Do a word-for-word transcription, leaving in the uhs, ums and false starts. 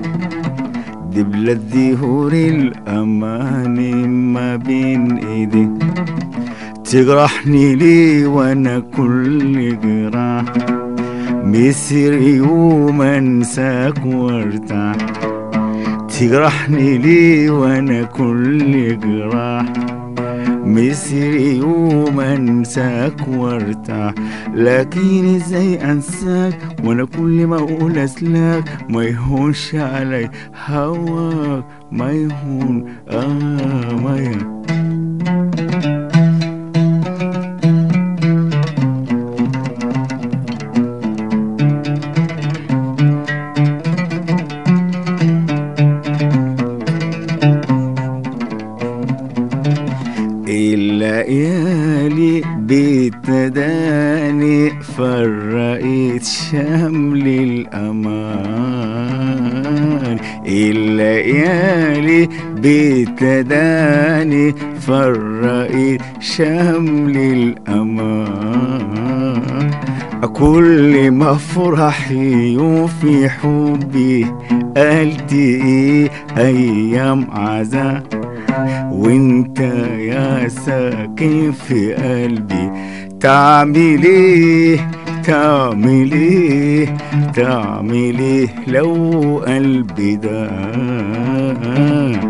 دبلة الدهور الأماني ما بين ايدي، تجرحني ليه وانا كل جراح مسير يوم انساك وارتاح. تجرحني ليه وانا كل جراح مسير يوم انساك وارتاح. لكن ازاي انساك وانا كل ما اقول اسلاك ما يهونش علي هواك، ما يهون اه ما يهون. الليالي بتداني فرقت شمل الأمان. الليالي بتداني فرقت شمل الأمان. كل ما فرحي وفي حبي قلتي أيام عذاب، وانت يا ساكن في قلبي تعمل ايه تعمل ايه تعمل ايه لو قلبي ده